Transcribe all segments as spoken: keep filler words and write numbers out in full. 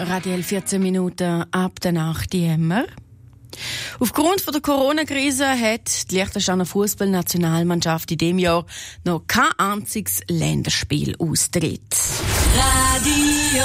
Radio vierzehn Minuten ab der Nacht immer. Aufgrund der Corona-Krise hat die Liechtensteiner Fußballnationalmannschaft in diesem Jahr noch kein einziges Länderspiel austritt. Radio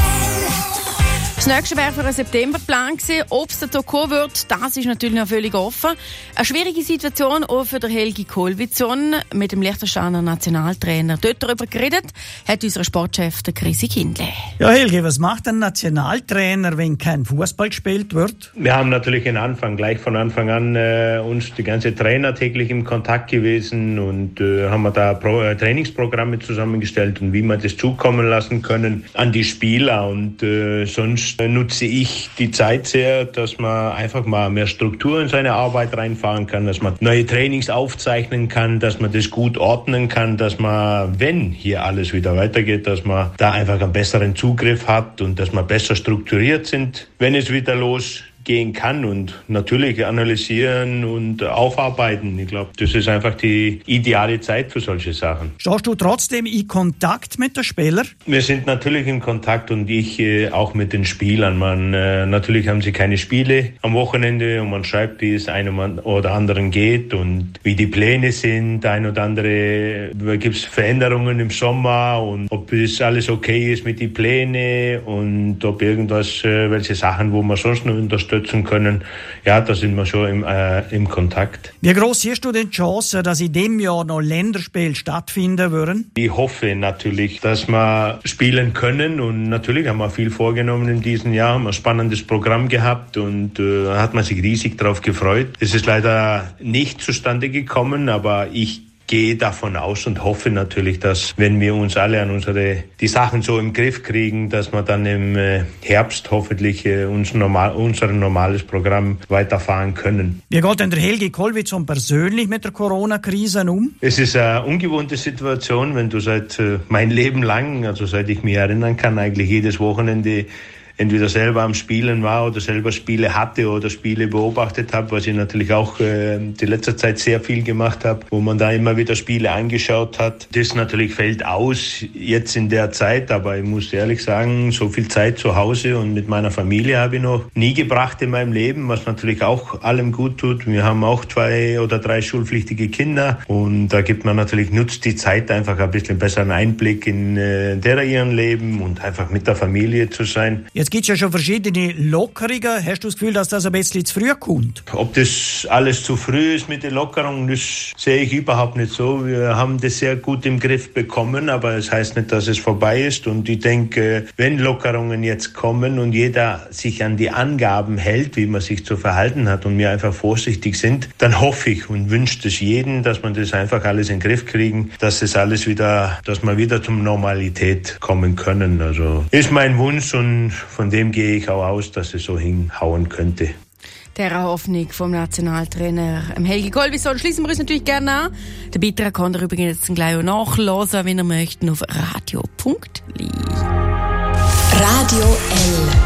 Das nächste wäre für den September geplant gewesen. Ob es dazu kommen wird, das ist natürlich noch völlig offen. Eine schwierige Situation auch für den Helgi Kolwitzon. Mit dem Liechtensteiner Nationaltrainer dort darüber geredet, hat unser Sportchef der Chrissy Kindle. Ja, Helgi, was macht ein Nationaltrainer, wenn kein Fußball gespielt wird? Wir haben natürlich den Anfang, gleich von Anfang an äh, uns die ganze Trainer täglich im Kontakt gewesen und äh, haben wir da Pro- äh, Trainingsprogramme zusammengestellt und wie wir das zukommen lassen können an die Spieler. Und äh, sonst nutze ich die Zeit sehr, dass man einfach mal mehr Struktur in seine Arbeit reinfahren kann, dass man neue Trainings aufzeichnen kann, dass man das gut ordnen kann, dass man, wenn hier alles wieder weitergeht, dass man da einfach einen besseren Zugriff hat und dass man besser strukturiert sind, wenn es wieder losgehen kann und natürlich analysieren und aufarbeiten. Ich glaube, das ist einfach die ideale Zeit für solche Sachen. Stehst du trotzdem in Kontakt mit den Spielern? Wir sind natürlich in Kontakt und ich äh, auch mit den Spielern. Man, äh, natürlich haben sie keine Spiele am Wochenende und man schreibt, wie es einem oder anderen geht und wie die Pläne sind. Ein oder andere gibt es Veränderungen im Sommer und ob es alles okay ist mit den Plänen und ob irgendwas, äh, welche Sachen, wo man sonst noch unterstützen können. Ja, da sind wir schon im, äh, im Kontakt. Wie groß siehst du denn die Chance, dass in diesem Jahr noch Länderspiele stattfinden würden? Ich hoffe natürlich, dass wir spielen können und natürlich haben wir viel vorgenommen in diesem Jahr, haben ein spannendes Programm gehabt und äh, hat man sich riesig darauf gefreut. Es ist leider nicht zustande gekommen, aber ich gehe davon aus und hoffe natürlich, dass wenn wir uns alle an unsere die Sachen so im Griff kriegen, dass wir dann im Herbst hoffentlich uns normal, unser normales Programm weiterfahren können. Wie geht denn der Helgi Kolwitzon persönlich mit der Corona-Krise um? Es ist eine ungewohnte Situation, wenn du seit mein Leben lang, also seit ich mich erinnern kann, eigentlich jedes Wochenende entweder selber am Spielen war oder selber Spiele hatte oder Spiele beobachtet habe, was ich natürlich auch äh, die letzte Zeit sehr viel gemacht habe, wo man da immer wieder Spiele angeschaut hat. Das natürlich fällt aus jetzt in der Zeit, aber ich muss ehrlich sagen, so viel Zeit zu Hause und mit meiner Familie habe ich noch nie gebracht in meinem Leben, was natürlich auch allem gut tut. Wir haben auch zwei oder drei schulpflichtige Kinder und da gibt man natürlich, nutzt die Zeit einfach ein bisschen besseren Einblick in äh, deren ihren Leben und einfach mit der Familie zu sein. Jetzt gibt es ja schon verschiedene Lockerungen. Hast du das Gefühl, dass das ein bisschen zu früh kommt? Ob das alles zu früh ist mit den Lockerungen, das sehe ich überhaupt nicht so. Wir haben das sehr gut im Griff bekommen, aber es heißt nicht, dass es vorbei ist. Und ich denke, wenn Lockerungen jetzt kommen und jeder sich an die Angaben hält, wie man sich zu verhalten hat und wir einfach vorsichtig sind, dann hoffe ich und wünsche es jedem, dass man das einfach alles in den Griff kriegen, dass es alles wieder, dass wir wieder zur Normalität kommen können. Also ist mein Wunsch und von dem gehe ich auch aus, dass es so hinhauen könnte. Der Hoffnung vom Nationaltrainer Helgi Kolwitzon schließen wir uns natürlich gerne an. Den Beitrag kann ihr übrigens jetzt gleich auch nachhören, wenn ihr möchtet, auf radio punkt l i. Radio L.